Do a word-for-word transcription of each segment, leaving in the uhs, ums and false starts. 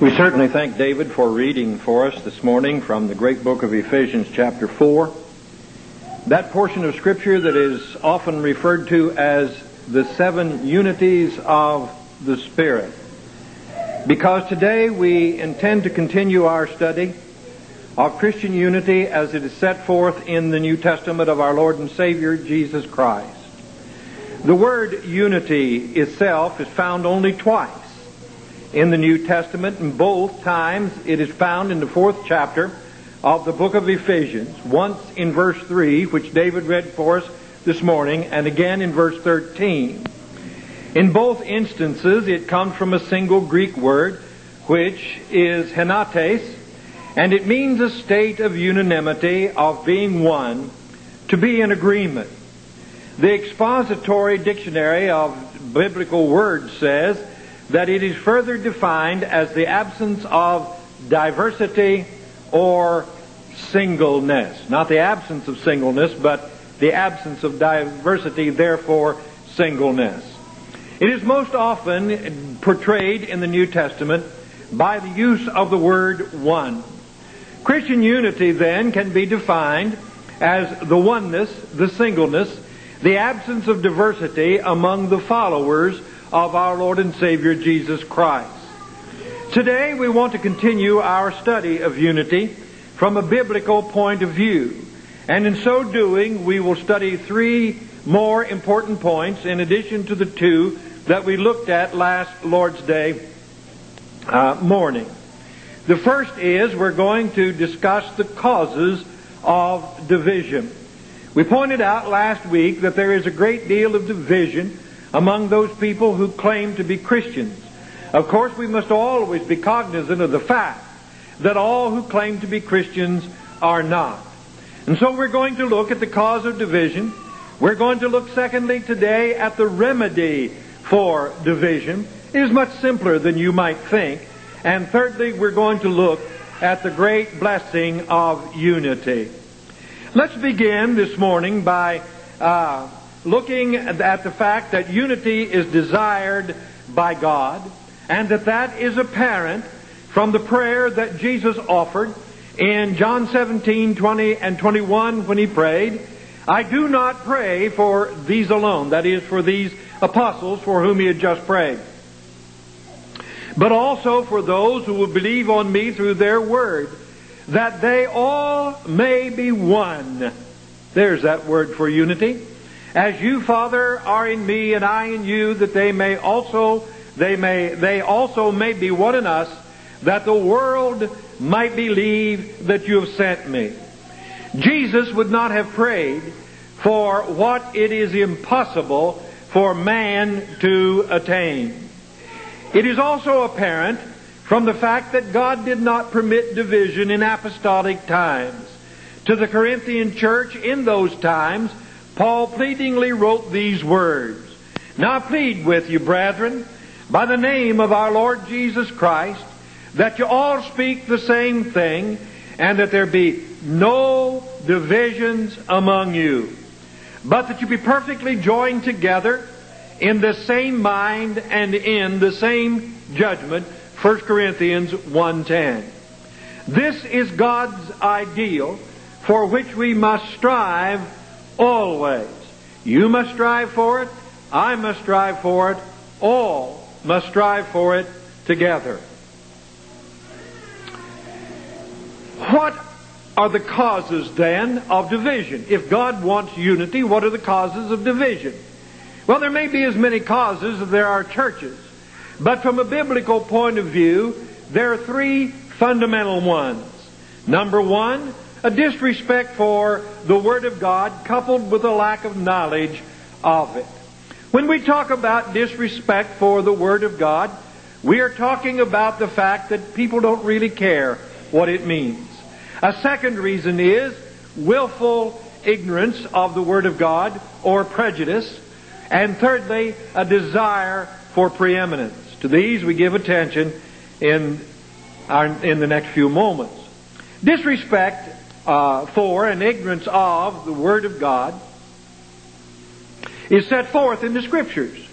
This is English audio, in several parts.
We certainly thank David for reading for us this morning from the great book of Ephesians chapter four. That portion of Scripture that is often referred to as the seven unities of the Spirit. Because today we intend to continue our study of Christian unity as it is set forth in the New Testament of our Lord and Savior Jesus Christ. The word unity itself is found only twice in the New Testament, and both times it is found in the fourth chapter of the book of Ephesians, once in verse three, which David read for us this morning, and again in verse thirteen. In both instances, it comes from a single Greek word, which is henates, and it means a state of unanimity, of being one, to be in agreement. The expository dictionary of biblical words says that it is further defined as the absence of diversity or singleness. Not the absence of singleness, but the absence of diversity, therefore singleness. It is most often portrayed in the New Testament by the use of the word one. Christian unity, then, can be defined as the oneness, the singleness, the absence of diversity among the followers of our Lord and Savior Jesus Christ. Today we want to continue our study of unity from a biblical point of view. And in so doing, we will study three more important points in addition to the two that we looked at last Lord's Day uh, morning. The first is we're going to discuss the causes of division. We pointed out last week that there is a great deal of division among those people who claim to be Christians. Of course, we must always be cognizant of the fact that all who claim to be Christians are not. And so we're going to look at the cause of division. We're going to look, secondly, today at the remedy for division. It is much simpler than you might think. And thirdly, we're going to look at the great blessing of unity. Let's begin this morning by uh, looking at the fact that unity is desired by God, and that that is apparent from the prayer that Jesus offered in John seventeen, twenty and twenty-one when he prayed, "I do not pray for these alone," that is, for these apostles for whom he had just prayed, "but also for those who will believe on me through their word, that they all may be one." There's that word for unity. "As you, Father, are in me and I in you, that they may also they may they also may be one in us, that the world might believe that you have sent me." Jesus would not have prayed for what it is impossible for man to attain. It is also apparent from the fact that God did not permit division in apostolic times. To the Corinthian church in those times, Paul pleadingly wrote these words, "Now I plead with you, brethren, by the name of our Lord Jesus Christ, that you all speak the same thing, and that there be no divisions among you, but that you be perfectly joined together in the same mind and in the same judgment." First Corinthians one ten. This is God's ideal for which we must strive always. You must strive for it. I must strive for it. All must strive for it together. What are the causes then of division? If God wants unity, what are the causes of division? Well, there may be as many causes as there are churches. But from a biblical point of view, there are three fundamental ones. Number one, a disrespect for the Word of God coupled with a lack of knowledge of it. When we talk about disrespect for the Word of God, we are talking about the fact that people don't really care what it means. A second reason is willful ignorance of the Word of God or prejudice. And thirdly, a desire for preeminence. To these we give attention in our, in the next few moments. Disrespect uh, for and ignorance of the Word of God is set forth in the Scriptures.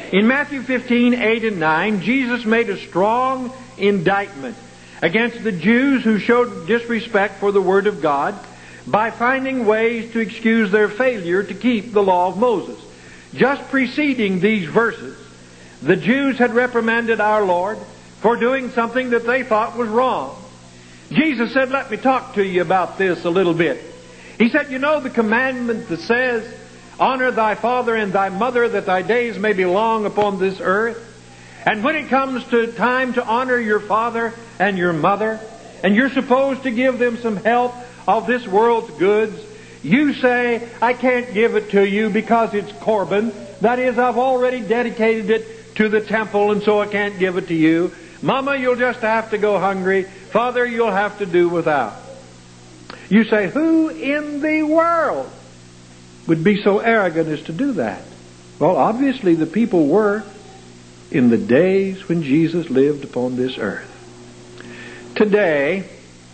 In Matthew fifteen, eight and nine, Jesus made a strong indictment against the Jews who showed disrespect for the Word of God by finding ways to excuse their failure to keep the law of Moses. Just preceding these verses, the Jews had reprimanded our Lord for doing something that they thought was wrong. Jesus said, let me talk to you about this a little bit. He said, you know the commandment that says, honor thy father and thy mother that thy days may be long upon this earth. And when it comes to time to honor your father and your mother, and you're supposed to give them some help of this world's goods, you say, I can't give it to you because it's Corban. That is, I've already dedicated it to the temple, and so I can't give it to you. Mama, you'll just have to go hungry. Father, you'll have to do without. You say, who in the world would be so arrogant as to do that? Well, obviously the people were in the days when Jesus lived upon this earth. Today,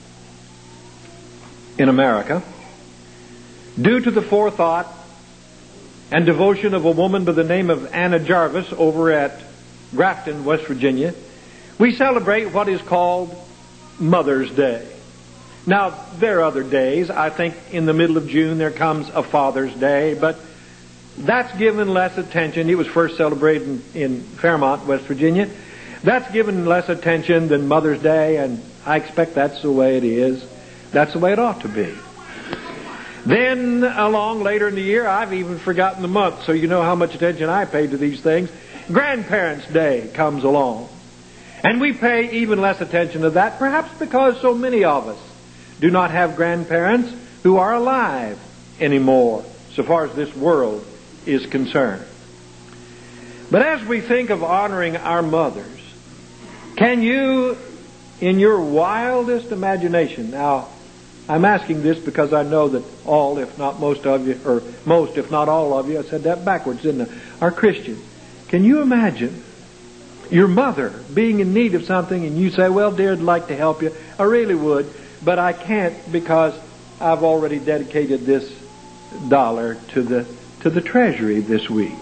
in America, due to the forethought and devotion of a woman by the name of Anna Jarvis over at Grafton, West Virginia, we celebrate what is called Mother's Day. Now, there are other days. I think in the middle of June there comes a Father's Day, but that's given less attention. It was first celebrated in, in Fairmont, West Virginia. That's given less attention than Mother's Day, and I expect that's the way it is. That's the way it ought to be. Then, along later in the year, I've even forgotten the month, so you know how much attention I pay to these things. Grandparents' Day comes along. And we pay even less attention to that, perhaps because so many of us do not have grandparents who are alive anymore, so far as this world is concerned. But as we think of honoring our mothers, can you, in your wildest imagination, now I'm asking this because I know that all, if not most of you, or most, if not all of you, I said that backwards, didn't I, are Christians. Can you imagine your mother being in need of something and you say, well, dear, I'd like to help you. I really would, but I can't because I've already dedicated this dollar to the to the treasury this week.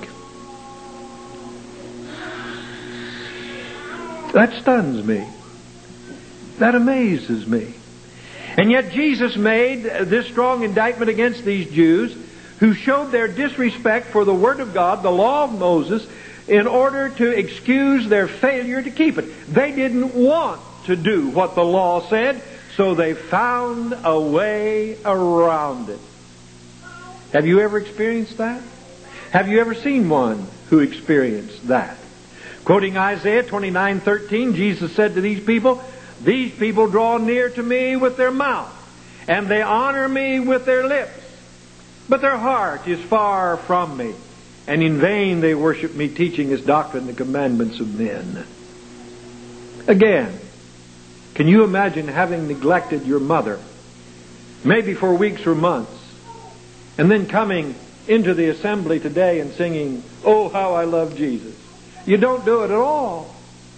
That stuns me. That amazes me. And yet Jesus made this strong indictment against these Jews who showed their disrespect for the Word of God, the law of Moses, in order to excuse their failure to keep it. They didn't want to do what the law said, so they found a way around it. Have you ever experienced that? Have you ever seen one who experienced that? Quoting Isaiah twenty-nine thirteen, Jesus said to these people, these people draw near to me with their mouth, and they honor me with their lips, but their heart is far from me. And in vain they worship me, teaching as doctrine the commandments of men. Again, can you imagine having neglected your mother, maybe for weeks or months, and then coming into the assembly today and singing, oh, how I love Jesus? You don't do it at all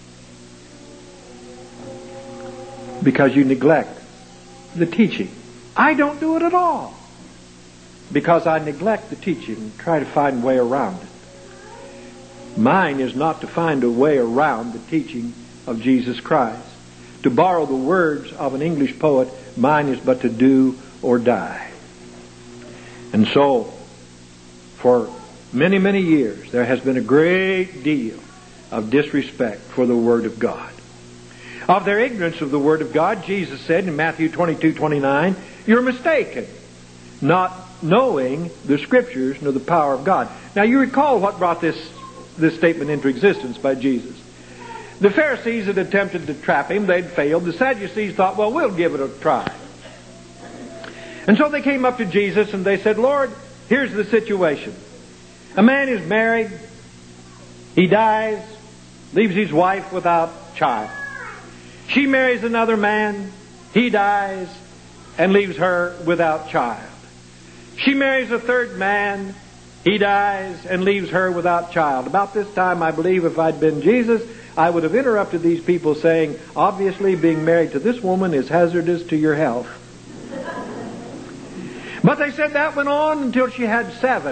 because you neglect the teaching. I don't do it at all because I neglect the teaching and try to find a way around it. Mine is not to find a way around the teaching of Jesus Christ. To borrow the words of an English poet, mine is but to do or die. And so, for many, many years, there has been a great deal of disrespect for the Word of God. Of their ignorance of the Word of God, Jesus said in Matthew twenty-two twenty-nine, you're mistaken, not knowing the Scriptures nor the power of God. Now you recall what brought this, this statement into existence by Jesus. The Pharisees had attempted to trap him. They'd failed. The Sadducees thought, well, we'll give it a try. And so they came up to Jesus and they said, Lord, here's the situation. A man is married. He dies, leaves his wife without child. She marries another man. He dies and leaves her without child. She marries a third man. He dies and leaves her without child. About this time, I believe, if I'd been Jesus, I would have interrupted these people saying, obviously being married to this woman is hazardous to your health. But they said that went on until she had seven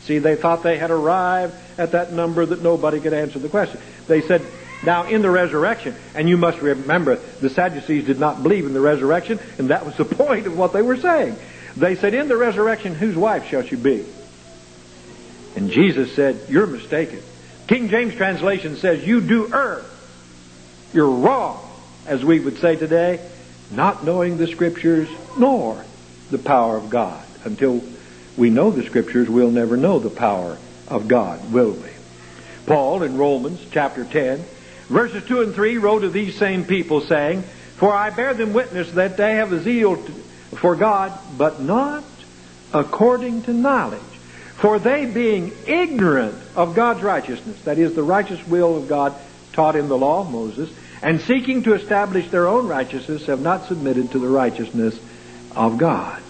See, they thought they had arrived at that number that nobody could answer the question. They said, now in the resurrection, and you must remember, the Sadducees did not believe in the resurrection, and that was the point of what they were saying. They said, in the resurrection, whose wife shall she be? And Jesus said, you're mistaken. King James translation says, you do err. You're wrong, as we would say today, not knowing the Scriptures nor the power of God. Until we know the Scriptures, we'll never know the power of God, will we? Paul in Romans chapter ten, verses two and three wrote of these same people, saying, for I bear them witness that they have a zeal for God, but not according to knowledge. For they, being ignorant of God's righteousness, that is, the righteous will of God taught in the law of Moses, and seeking to establish their own righteousness, have not submitted to the righteousness of God.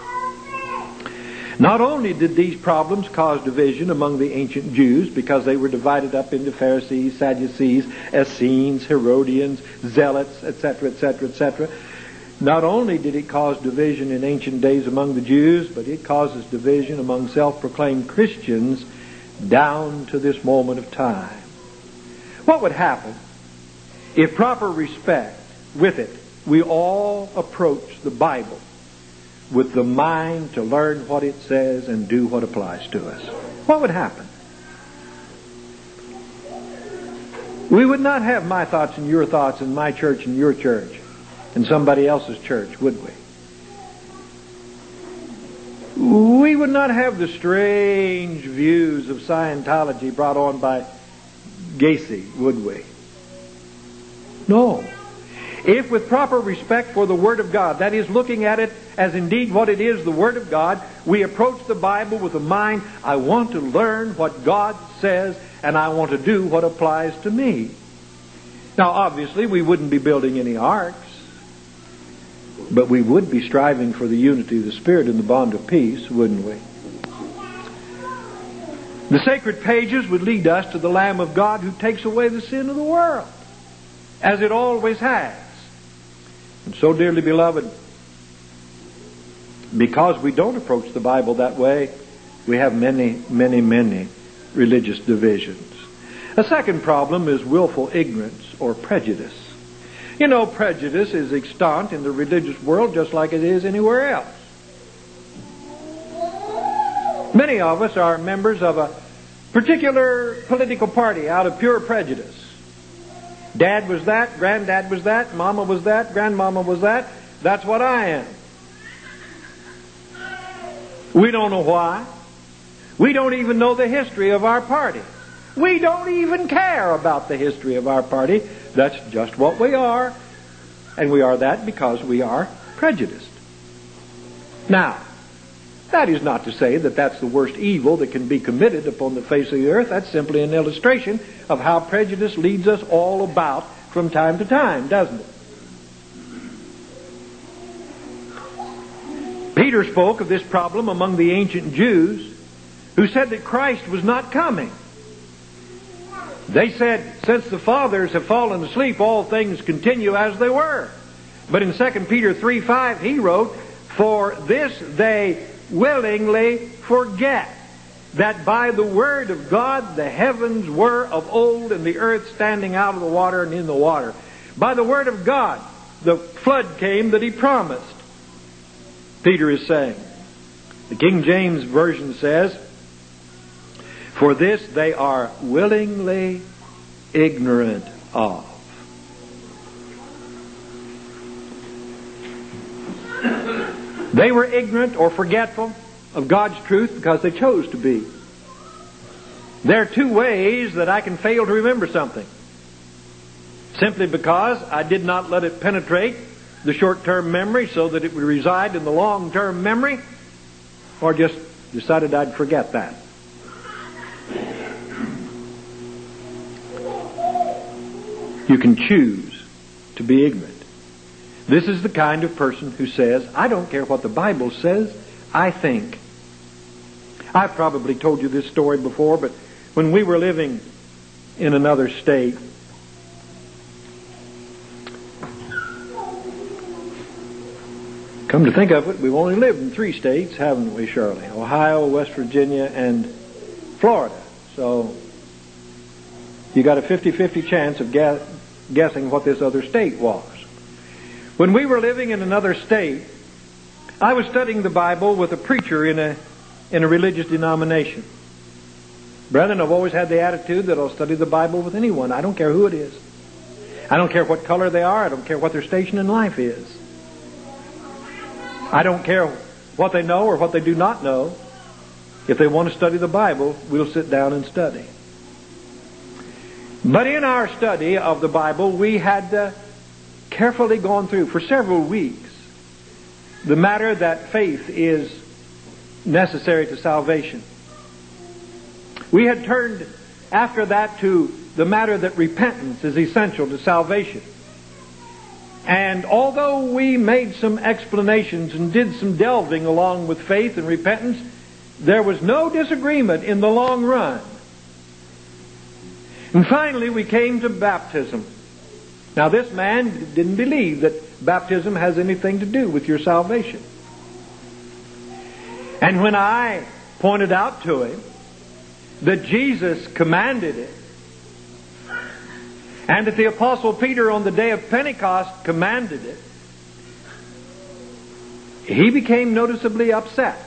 Not only did these problems cause division among the ancient Jews, because they were divided up into Pharisees, Sadducees, Essenes, Herodians, Zealots, et cetera, et cetera, et cetera. Not only did it cause division in ancient days among the Jews, but it causes division among self-proclaimed Christians down to this moment of time. What would happen if proper respect with it, we all approach the Bible with the mind to learn what it says and do what applies to us? What would happen? We would not have my thoughts and your thoughts and my church and your church and somebody else's church, would we? We would not have the strange views of Scientology brought on by Gacy, would we? No. If with proper respect for the Word of God, that is, looking at it as indeed what it is, the Word of God, we approach the Bible with a mind, I want to learn what God says, and I want to do what applies to me. Now, obviously, we wouldn't be building any arks, but we would be striving for the unity of the Spirit in the bond of peace, wouldn't we? The sacred pages would lead us to the Lamb of God who takes away the sin of the world, as it always has. And so, dearly beloved, because we don't approach the Bible that way, we have many, many, many religious divisions. A second problem is willful ignorance or prejudice. You know, prejudice is extant in the religious world just like it is anywhere else. Many of us are members of a particular political party out of pure prejudice. Dad was that, Granddad was that, Mama was that, Grandmama was that. That's what I am. We don't know why. We don't even know the history of our party. We don't even care about the history of our party. That's just what we are. And we are that because we are prejudiced. Now, that is not to say that that's the worst evil that can be committed upon the face of the earth. That's simply an illustration of how prejudice leads us all about from time to time, doesn't it? Peter spoke of this problem among the ancient Jews who said that Christ was not coming. They said, since the fathers have fallen asleep, all things continue as they were. But in Second Peter three five, he wrote, for this they willingly forget, that by the word of God the heavens were of old, and the earth standing out of the water and in the water. By the word of God the flood came that he promised. Peter is saying. The King James Version says, for this they are willingly ignorant of. They were ignorant or forgetful of God's truth because they chose to be. There are two ways that I can fail to remember something. Simply because I did not let it penetrate the short-term memory so that it would reside in the long-term memory, or just decided I'd forget that. You can choose to be ignorant. This is the kind of person who says, I don't care what the Bible says, I think. I've probably told you this story before, but when we were living in another state, come to think of it, we've only lived in three states, haven't we, Shirley? Ohio, West Virginia, and Florida. So you got a fifty-fifty chance of guess, guessing what this other state was. When we were living in another state, I was studying the Bible with a preacher in a in a religious denomination. Brethren, I've always had the attitude that I'll study the Bible with anyone. I don't care who it is. I don't care what color they are. I don't care what their station in life is. I don't care what they know or what they do not know. If they want to study the Bible, we'll sit down and study. But in our study of the Bible, we had uh, carefully gone through for several weeks the matter that faith is necessary to salvation. We had turned after that to the matter that repentance is essential to salvation. And although we made some explanations and did some delving along with faith and repentance, there was no disagreement in the long run. And finally we came to baptism. Now this man didn't believe that baptism has anything to do with your salvation. And when I pointed out to him that Jesus commanded it, and that the Apostle Peter on the day of Pentecost commanded it, he became noticeably upset.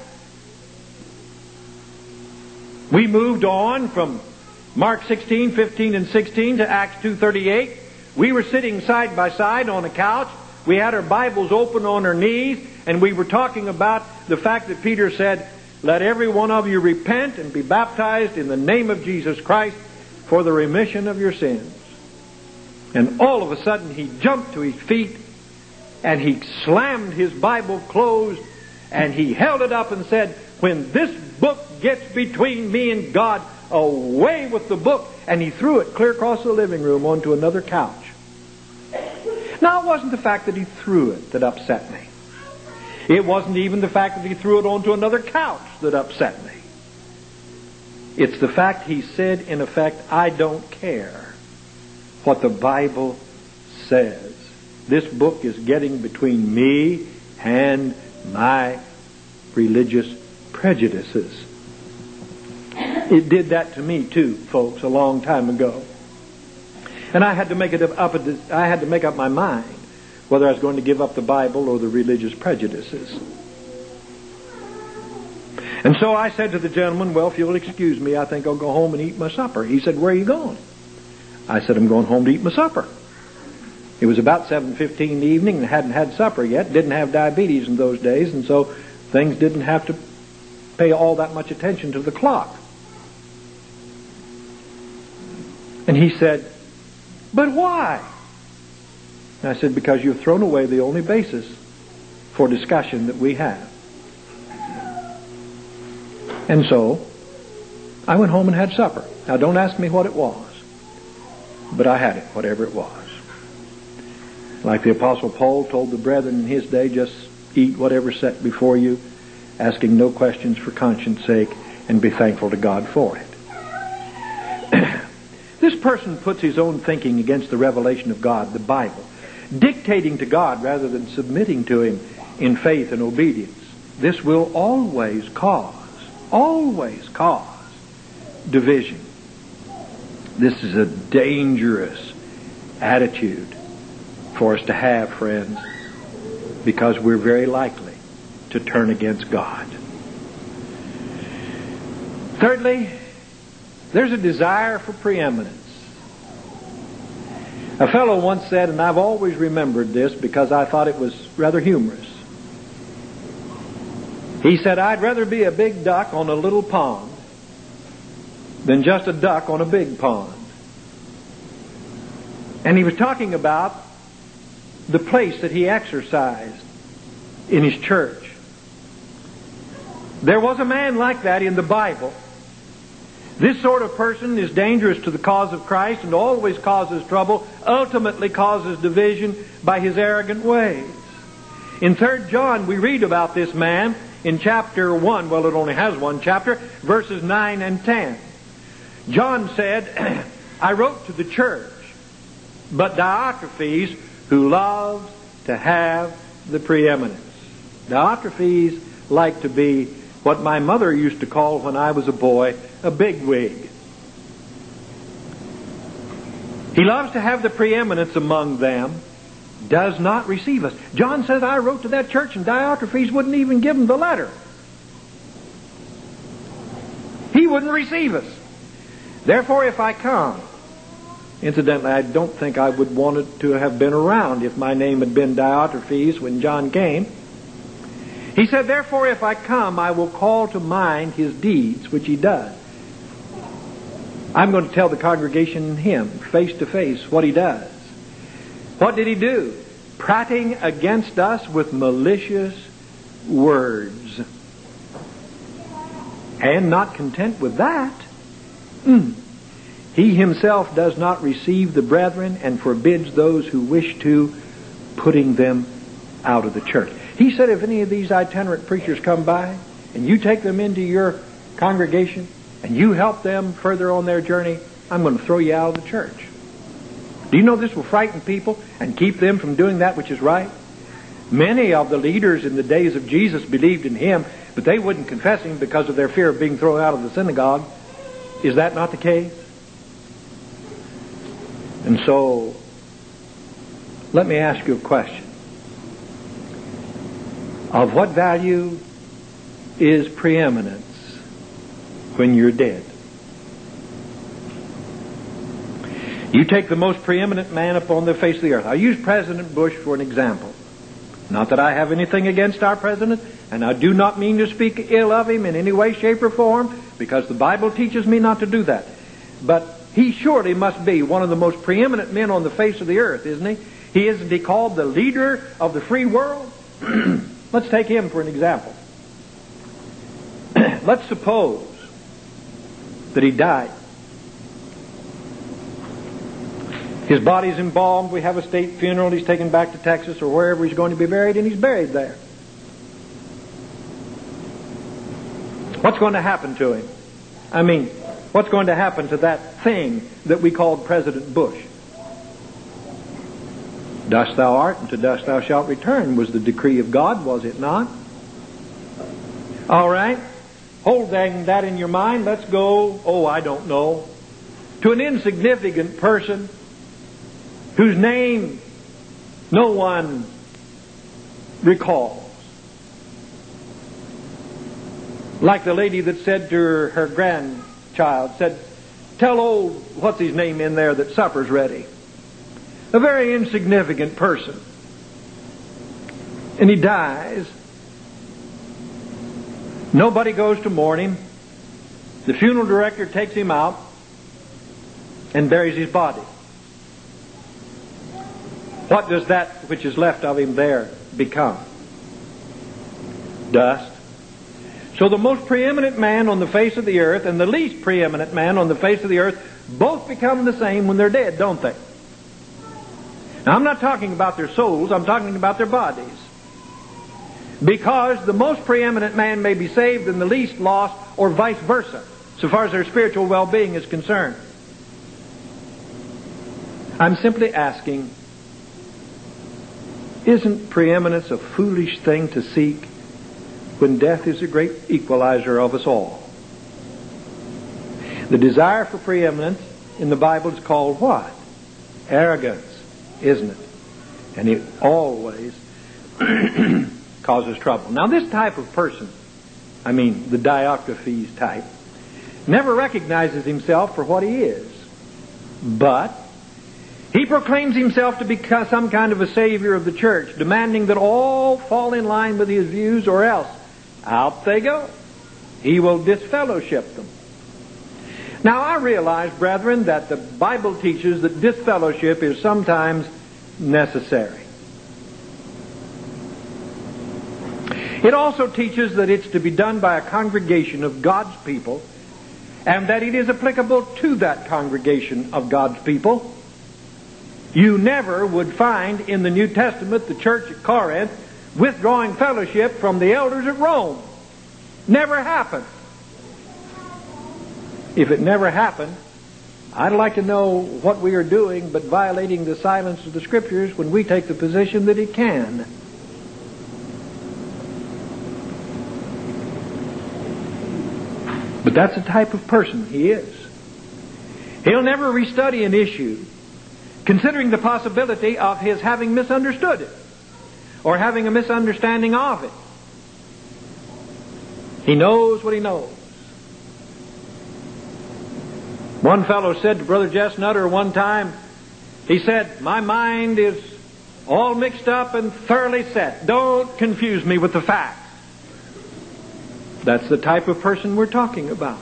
We moved on from Mark sixteen, fifteen, and sixteen to Acts two thirty-eight. We were sitting side by side on a couch. We had our Bibles open on our knees, and we were talking about the fact that Peter said, "Let every one of you repent and be baptized in the name of Jesus Christ for the remission of your sins." And all of a sudden he jumped to his feet and he slammed his Bible closed and he held it up and said, "When this book gets between me and God, away with the book." And he threw it clear across the living room onto another couch. Now, it wasn't the fact that he threw it that upset me. It wasn't even the fact that he threw it onto another couch that upset me. It's the fact he said, in effect, "I don't care what the Bible says. This book is getting between me and my religious prejudices." It did that to me too, folks, a long time ago. And I had to make it up. I had to make up my mind whether I was going to give up the Bible or the religious prejudices. And so I said to the gentleman, "Well, if you'll excuse me, I think I'll go home and eat my supper." He said, "Where are you going?" I said, "I'm going home to eat my supper." It was about seven fifteen in the evening and I hadn't had supper yet. Didn't have diabetes in those days, and so things didn't have to pay all that much attention to the clock. And he said, "But why?" And I said, "Because you've thrown away the only basis for discussion that we have." And so I went home and had supper. Now don't ask me what it was, but I had it, whatever it was. Like the Apostle Paul told the brethren in his day, just eat whatever's set before you, asking no questions for conscience sake, and be thankful to God for it. This person puts his own thinking against the revelation of God, the Bible, dictating to God rather than submitting to Him in faith and obedience. This will always cause, always cause division. This is a dangerous attitude for us to have, friends, because we're very likely to turn against God. Thirdly, there's a desire for preeminence. A fellow once said, and I've always remembered this because I thought it was rather humorous. He said, "I'd rather be a big duck on a little pond than just a duck on a big pond." And he was talking about the place that he exercised in his church. There was a man like that in the Bible. This sort of person is dangerous to the cause of Christ and always causes trouble, ultimately causes division by his arrogant ways. In Third John, we read about this man in chapter one. Well, it only has one chapter, verses nine and ten. John said, "I wrote to the church, but Diotrephes, who loves to have the preeminence." Diotrephes liked to be what my mother used to call when I was a boy a bigwig. He loves to have the preeminence among them, does not receive us. John says, I wrote to that church and Diotrephes wouldn't even give him the letter. He wouldn't receive us. Therefore, if I come, incidentally, I don't think I would want it to have been around if my name had been Diotrephes when John came. He said, therefore, if I come, I will call to mind his deeds, which he does. I'm going to tell the congregation and him, face to face, what he does. What did he do? Prating against us with malicious words. And not content with that, mm, he himself does not receive the brethren and forbids those who wish to, putting them out of the church. He said, if any of these itinerant preachers come by and you take them into your congregation and you help them further on their journey, I'm going to throw you out of the church. Do you know this will frighten people and keep them from doing that which is right? Many of the leaders in the days of Jesus believed in him, but they wouldn't confess him because of their fear of being thrown out of the synagogue. Is that not the case? And so, let me ask you a question. Of what value is preeminence when you're dead? You take the most preeminent man upon the face of the earth. I'll use President Bush for an example. Not that I have anything against our president, and I do not mean to speak ill of him in any way, shape, or form, because the Bible teaches me not to do that. But he surely must be one of the most preeminent men on the face of the earth, isn't he? He isn't he called the leader of the free world? Let's take him for an example. Let's suppose that he died. His body's embalmed, we have a state funeral, he's taken back to Texas or wherever he's going to be buried, and he's buried there. What's going to happen to him? I mean, what's going to happen to that thing that we called President Bush? Dust thou art, and to dust thou shalt return, was the decree of God, was it not? All right. Hold that in your mind. Let's go, oh, I don't know, to an insignificant person whose name no one recalls. Like the lady that said to her, her grandchild, said, tell old, what's his name in there, that supper's ready. A very insignificant person. And he dies. Nobody goes to mourn him. The funeral director takes him out and buries his body. What does that which is left of him there become? Dust. So the most preeminent man on the face of the earth and the least preeminent man on the face of the earth both become the same when they're dead, don't they? Now, I'm not talking about their souls, I'm talking about their bodies. Because the most preeminent man may be saved and the least lost, or vice versa, so far as their spiritual well-being is concerned. I'm simply asking, isn't preeminence a foolish thing to seek when death is a great equalizer of us all? The desire for preeminence in the Bible is called what? Arrogance, isn't it? And it always causes trouble. Now, this type of person, I mean the Diotrephes type, never recognizes himself for what he is. But he proclaims himself to be some kind of a savior of the church, demanding that all fall in line with his views, or else out they go. He will disfellowship them. Now, I realize, brethren, that the Bible teaches that disfellowship is sometimes necessary. It also teaches that it's to be done by a congregation of God's people, and that it is applicable to that congregation of God's people. You never would find in the New Testament the church at Corinth withdrawing fellowship from the elders at Rome. Never happened. If it never happened, I'd like to know what we are doing but violating the silence of the Scriptures when we take the position that it can. But that's the type of person he is. He'll never restudy an issue considering the possibility of his having misunderstood it or having a misunderstanding of it. He knows what he knows. One fellow said to Brother Jess Nutter one time, he said, "My mind is all mixed up and thoroughly set. Don't confuse me with the facts." That's the type of person we're talking about.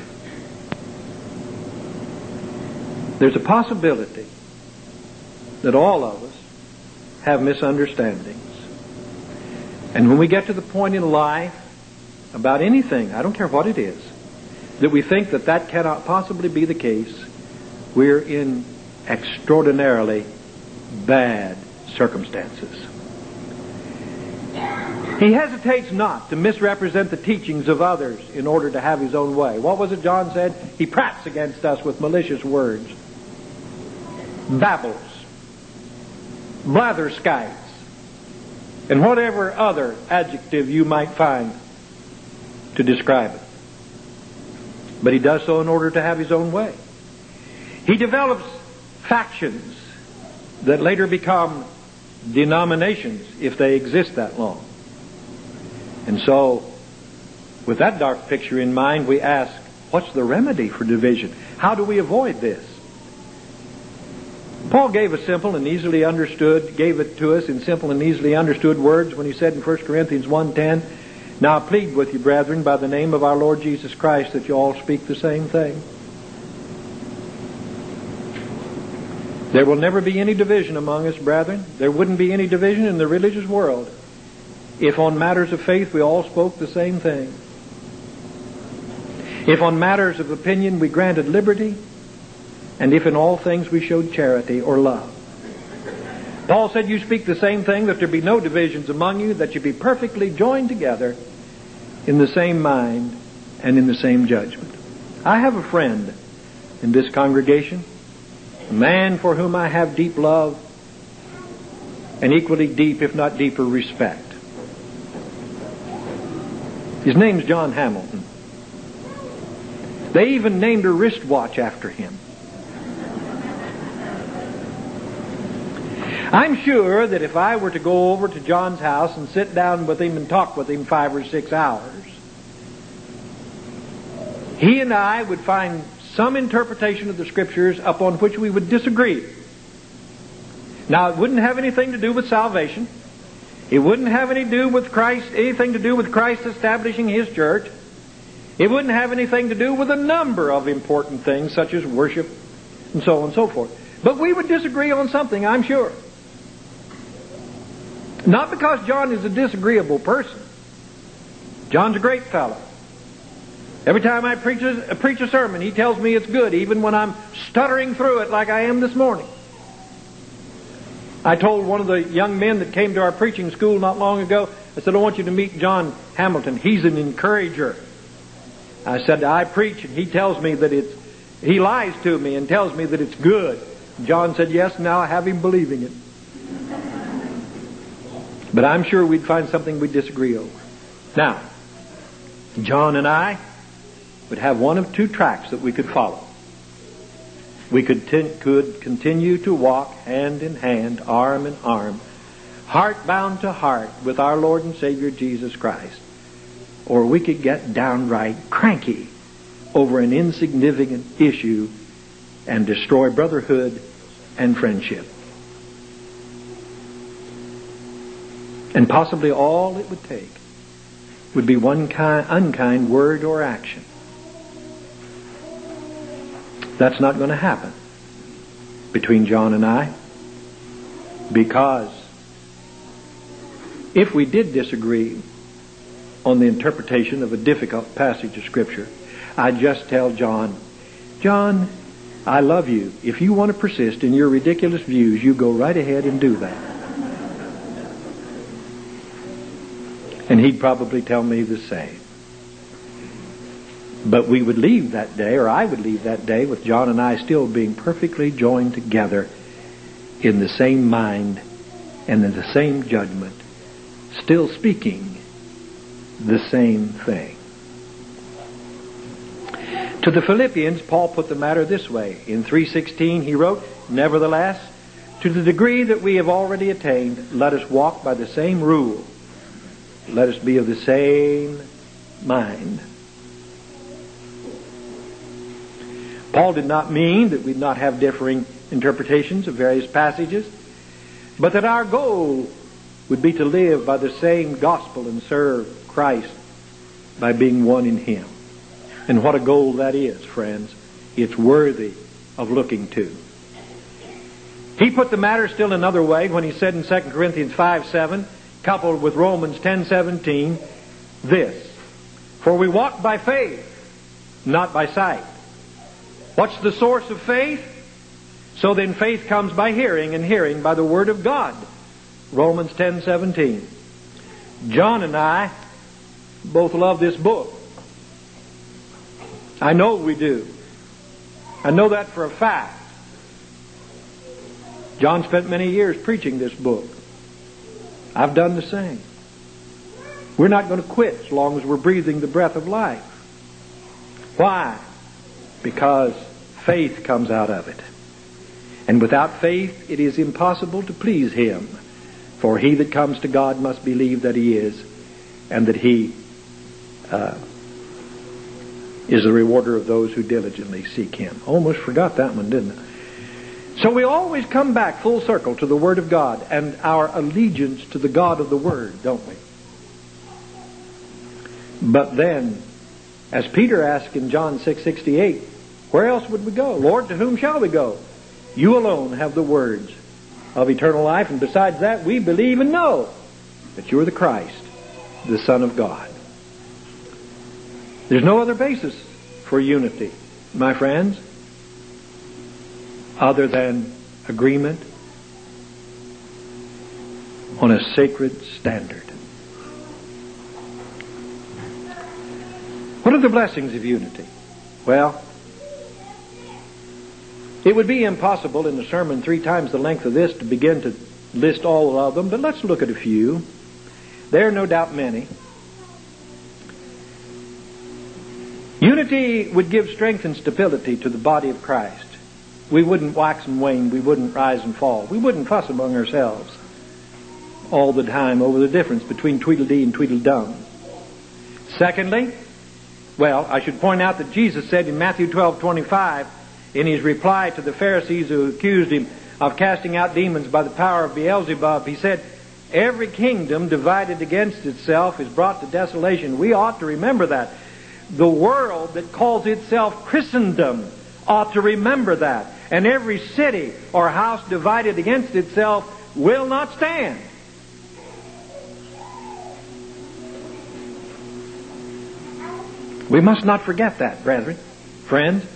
There's a possibility that all of us have misunderstandings. And when we get to the point in life about anything, I don't care what it is, that we think that that cannot possibly be the case, we're in extraordinarily bad circumstances. He hesitates not to misrepresent the teachings of others in order to have his own way. What was it John said? He prates against us with malicious words, babbles, blatherskites, and whatever other adjective you might find to describe it. But he does so in order to have his own way. He develops factions that later become denominations if they exist that long. And so, with that dark picture in mind, we ask, what's the remedy for division? How do we avoid this? Paul gave a simple and easily understood, gave it to us in simple and easily understood words when he said in First Corinthians one ten, "Now I plead with you, brethren, by the name of our Lord Jesus Christ, that you all speak the same thing." There will never be any division among us, brethren. There wouldn't be any division in the religious world if on matters of faith we all spoke the same thing. If on matters of opinion we granted liberty, and if in all things we showed charity or love. Paul said, you speak the same thing, that there be no divisions among you, that you be perfectly joined together in the same mind and in the same judgment. I have a friend in this congregation, a man for whom I have deep love and equally deep, if not deeper, respect. His name's John Hamilton. They even named a wristwatch after him. I'm sure that if I were to go over to John's house and sit down with him and talk with him five or six hours, he and I would find some interpretation of the Scriptures upon which we would disagree. Now, it wouldn't have anything to do with salvation. It wouldn't have any do with Christ, anything to do with Christ establishing His church. It wouldn't have anything to do with a number of important things, such as worship and so on and so forth. But we would disagree on something, I'm sure. Not because John is a disagreeable person. John's a great fellow. Every time I preach a, preach a sermon, he tells me it's good, even when I'm stuttering through it like I am this morning. I told one of the young men that came to our preaching school not long ago, I said, I want you to meet John Hamilton. He's an encourager. I said, I preach, and he tells me that it's, he lies to me and tells me that it's good. John said, yes, now I have him believing it. But I'm sure we'd find something we'd disagree over. Now, John and I would have one of two tracks that we could follow. We could, t- could continue to walk hand in hand, arm in arm, heart bound to heart with our Lord and Savior Jesus Christ. Or we could get downright cranky over an insignificant issue and destroy brotherhood and friendship. And possibly all it would take would be one kind, unkind word or action. That's not going to happen between John and I, because if we did disagree on the interpretation of a difficult passage of Scripture, I'd just tell John, John, I love you. If you want to persist in your ridiculous views, you go right ahead and do that. And he'd probably tell me the same. But we would leave that day, or I would leave that day, with John and I still being perfectly joined together in the same mind and in the same judgment, still speaking the same thing. To the Philippians, Paul put the matter this way. In three sixteen he wrote, "Nevertheless, to the degree that we have already attained, let us walk by the same rule. Let us be of the same mind." Paul did not mean that we'd not have differing interpretations of various passages, but that our goal would be to live by the same gospel and serve Christ by being one in Him. And what a goal that is, friends. It's worthy of looking to. He put the matter still another way when he said in Second Corinthians five seven, coupled with Romans ten seventeen, this: "For we walk by faith, not by sight." What's the source of faith? So then faith comes by hearing, and hearing by the Word of God. Romans ten seventeen. John and I both love this book. I know we do. I know that for a fact. John spent many years preaching this book. I've done the same. We're not going to quit as long as we're breathing the breath of life. Why? Because faith comes out of it. And without faith it is impossible to please Him. For he that comes to God must believe that He is, and that He uh, is the rewarder of those who diligently seek Him. Almost forgot that one, didn't I? So we always come back full circle to the Word of God and our allegiance to the God of the Word, don't we? But then, as Peter asked in John six sixty-eight, where else would we go? Lord, to whom shall we go? You alone have the words of eternal life, and besides that, we believe and know that you are the Christ, the Son of God. There's no other basis for unity, my friends, other than agreement on a sacred standard. What are the blessings of unity? Well, it would be impossible in a sermon three times the length of this to begin to list all of them, but let's look at a few. There are no doubt many. Unity would give strength and stability to the body of Christ. We wouldn't wax and wane. We wouldn't rise and fall. We wouldn't fuss among ourselves all the time over the difference between Tweedledee and Tweedledum. Secondly, well, I should point out that Jesus said in Matthew twelve twenty-five, in His reply to the Pharisees who accused Him of casting out demons by the power of Beelzebub, He said, "Every kingdom divided against itself is brought to desolation." We ought to remember that. The world that calls itself Christendom ought to remember that. And every city or house divided against itself will not stand. We must not forget that, brethren, friends.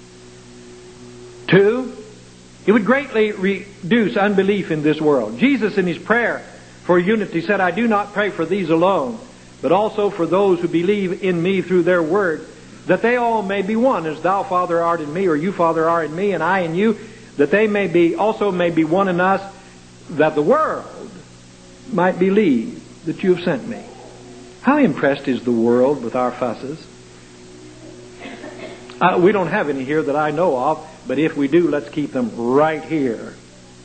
Two, it would greatly reduce unbelief in this world. Jesus in His prayer for unity said, "I do not pray for these alone, but also for those who believe in Me through their word, that they all may be one, as Thou, Father, art in Me, or You, Father, are in Me, and I in You, that they may be also may be one in us, that the world might believe that You have sent Me." How impressed is the world with our fusses? Uh, we don't have any here that I know of, but if we do, let's keep them right here.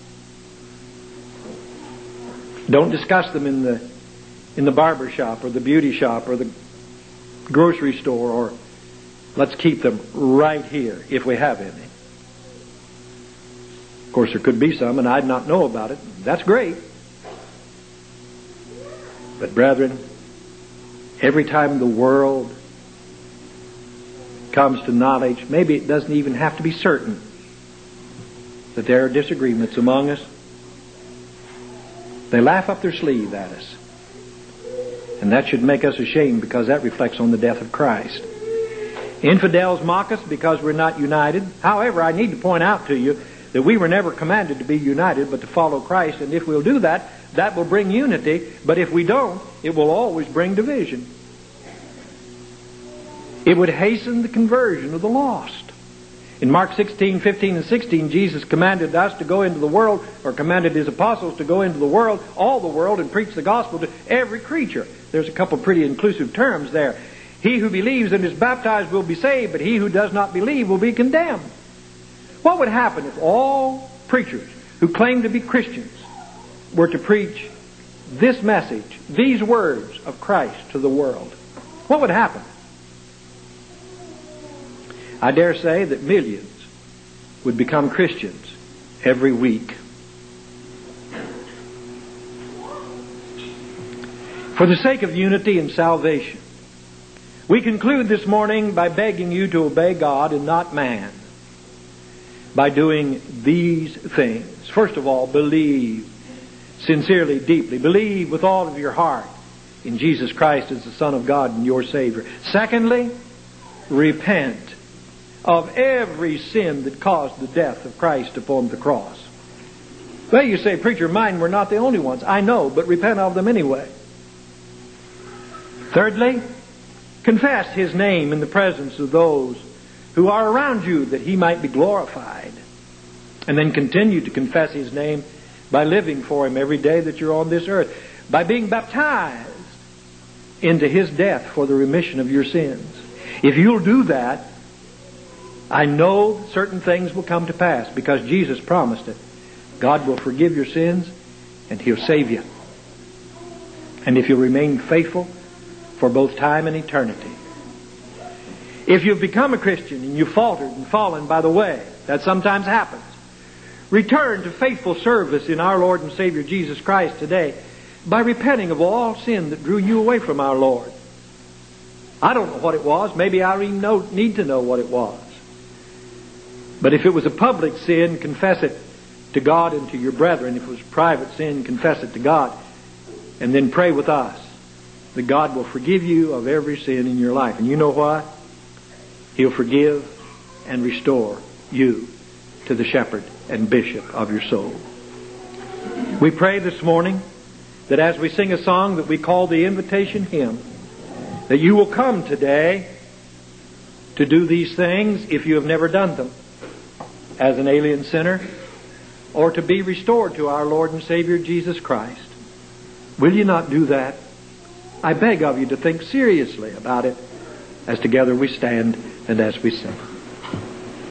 Don't discuss them in the in the barber shop or the beauty shop or the grocery store, or let's keep them right here if we have any. Of course, there could be some, and I'd not know about it. That's great. But brethren, every time the world comes to knowledge, maybe it doesn't even have to be certain that there are disagreements among us, they laugh up their sleeve at us. And that should make us ashamed, because that reflects on the death of Christ. Infidels mock us because we're not united. However, I need to point out to you that we were never commanded to be united, but to follow Christ. And if we'll do that, that will bring unity. But if we don't, it will always bring division. It would hasten the conversion of the lost. In Mark sixteen, fifteen, and sixteen, Jesus commanded us to go into the world, or commanded His apostles to go into the world, all the world, and preach the gospel to every creature. There's a couple pretty inclusive terms there. He He who believes and is baptized will be saved, but he who does not believe will be condemned. What would happen if all preachers who claim to be Christians were to preach this message, these words of Christ to the world? What would happen? I dare say that millions would become Christians every week. For the sake of unity and salvation, we conclude this morning by begging you to obey God and not man, by doing these things. First of all, believe sincerely, deeply. Believe with all of your heart in Jesus Christ as the Son of God and your Savior. Secondly, repent of every sin that caused the death of Christ upon the cross. Well, you say, preacher, mine were not the only ones. I know, but repent of them anyway. Thirdly, confess His name in the presence of those who are around you that He might be glorified. And then continue to confess His name by living for Him every day that you're on this earth, by being baptized into His death for the remission of your sins. If you'll do that, I know certain things will come to pass because Jesus promised it. God will forgive your sins and He'll save you. And if you'll remain faithful for both time and eternity. If you've become a Christian and you've faltered and fallen by the way, that sometimes happens, return to faithful service in our Lord and Savior Jesus Christ today by repenting of all sin that drew you away from our Lord. I don't know what it was. Maybe I even know, need to know what it was. But if it was a public sin, confess it to God and to your brethren. If it was a private sin, confess it to God. And then pray with us that God will forgive you of every sin in your life. And you know what? He'll forgive and restore you to the shepherd and bishop of your soul. We pray this morning that as we sing a song that we call the invitation hymn, that you will come today to do these things if you have never done them as an alien sinner, or to be restored to our Lord and Savior Jesus Christ. Will you not do that? I beg of you to think seriously about it as together we stand and as we sing.